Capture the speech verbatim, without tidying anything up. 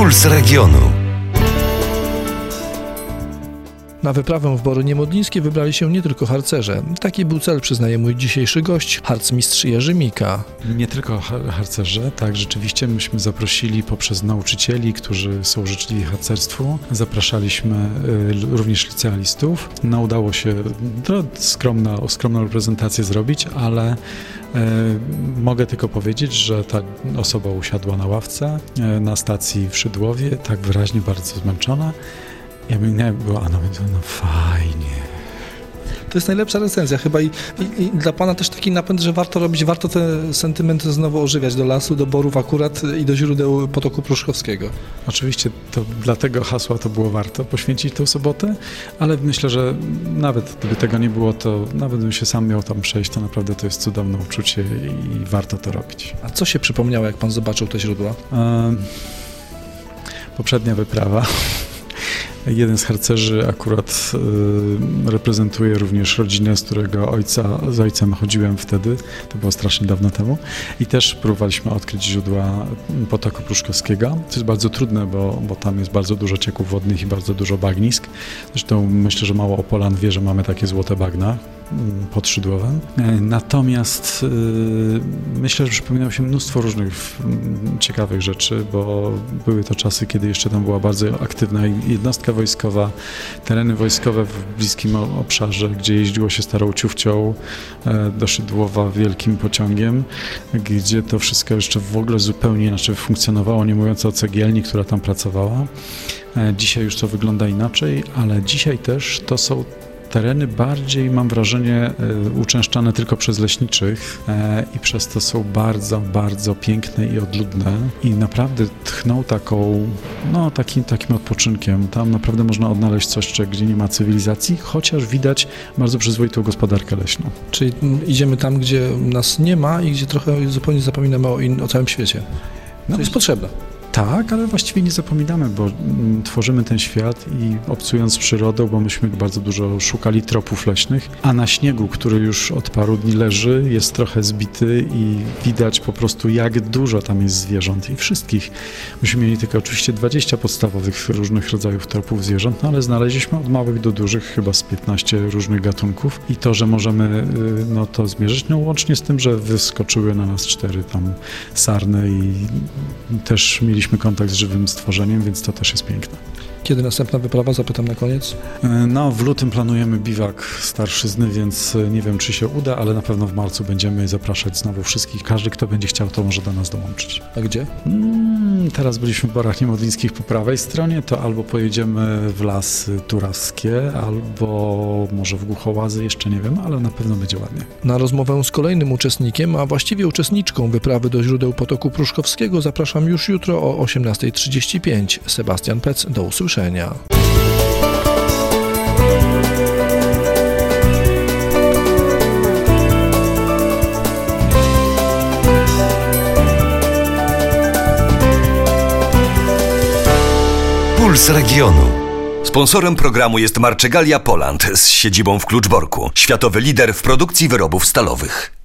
Puls regionu. Na wyprawę w Bory Niemodlińskie wybrali się nie tylko harcerze. Taki był cel, przyznaje mój dzisiejszy gość, harcmistrz Jerzy Mika. Nie tylko harcerze, tak, rzeczywiście myśmy zaprosili poprzez nauczycieli, którzy są życzliwi harcerstwu. Zapraszaliśmy y, również licealistów. No, udało się no, skromna, skromną reprezentację zrobić, ale y, mogę tylko powiedzieć, że ta osoba usiadła na ławce y, na stacji w Szydłowie, tak wyraźnie bardzo zmęczona. Ja bym nie była, a nawet no fajnie. To jest najlepsza recenzja chyba i, i, i dla pana też taki napęd, że warto robić, warto te sentymenty znowu ożywiać do lasu, do Borów akurat i do źródeł potoku pruszkowskiego. Oczywiście to dla tego hasła to było warto poświęcić tę sobotę, ale myślę, że nawet gdyby tego nie było, to nawet bym się sam miał tam przejść, to naprawdę to jest cudowne uczucie i warto to robić. A co się przypomniało, jak pan zobaczył te źródła? Um, poprzednia wyprawa. Jeden z harcerzy akurat y, reprezentuje również rodzinę, z którego ojca, z ojcem chodziłem wtedy, to było strasznie dawno temu i też próbowaliśmy odkryć źródła potoku pruszkowskiego. To jest bardzo trudne, bo, bo tam jest bardzo dużo cieków wodnych i bardzo dużo bagnisk. Zresztą myślę, że mało Opolan wie, że mamy takie złote bagna pod Szydłowem. Natomiast y, myślę, że przypominało się mnóstwo różnych y, ciekawych rzeczy, bo były to czasy, kiedy jeszcze tam była bardzo aktywna jednostka wojskowa, tereny wojskowe w bliskim obszarze, gdzie jeździło się starą ciufcią y, do Szydłowa wielkim pociągiem, gdzie to wszystko jeszcze w ogóle zupełnie inaczej funkcjonowało, nie mówiąc o cegielni, która tam pracowała. Y, dzisiaj już to wygląda inaczej, ale dzisiaj też to są tereny bardziej, mam wrażenie, uczęszczane tylko przez leśniczych i przez to są bardzo, bardzo piękne i odludne i naprawdę tchną taką, no takim, takim odpoczynkiem. Tam naprawdę można odnaleźć coś, gdzie nie ma cywilizacji, chociaż widać bardzo przyzwoitą gospodarkę leśną. Czyli idziemy tam, gdzie nas nie ma i gdzie trochę zupełnie zapominamy o, in, o całym świecie. To no, jest potrzebne. Tak, ale właściwie nie zapominamy, bo mm, tworzymy ten świat i obcując z przyrodą, bo myśmy bardzo dużo szukali tropów leśnych, a na śniegu, który już od paru dni leży, jest trochę zbity i widać po prostu, jak dużo tam jest zwierząt i wszystkich. Myśmy mieli tylko oczywiście dwadzieścia podstawowych różnych rodzajów tropów zwierząt, no ale znaleźliśmy od małych do dużych chyba z piętnaście różnych gatunków i to, że możemy no, to zmierzyć, no łącznie z tym, że wyskoczyły na nas cztery tam sarny i też mieliśmy kontakt z żywym stworzeniem, więc to też jest piękne. Kiedy następna wyprawa? Zapytam na koniec. No, w lutym planujemy biwak starszyzny, więc nie wiem, czy się uda, ale na pewno w marcu będziemy zapraszać znowu wszystkich. Każdy, kto będzie chciał, to może do nas dołączyć. A gdzie? Hmm, teraz byliśmy w Borach Niemodlińskich po prawej stronie, to albo pojedziemy w Lasy Turawskie, albo może w Głuchołazy, jeszcze nie wiem, ale na pewno będzie ładnie. Na rozmowę z kolejnym uczestnikiem, a właściwie uczestniczką wyprawy do źródeł potoku pruszkowskiego zapraszam już jutro o osiemnasta trzydzieści pięć. Sebastian Pec, do usłyszenia. Puls regionu. Sponsorem programu jest Marczegalia Poland z siedzibą w Kluczborku, światowy lider w produkcji wyrobów stalowych.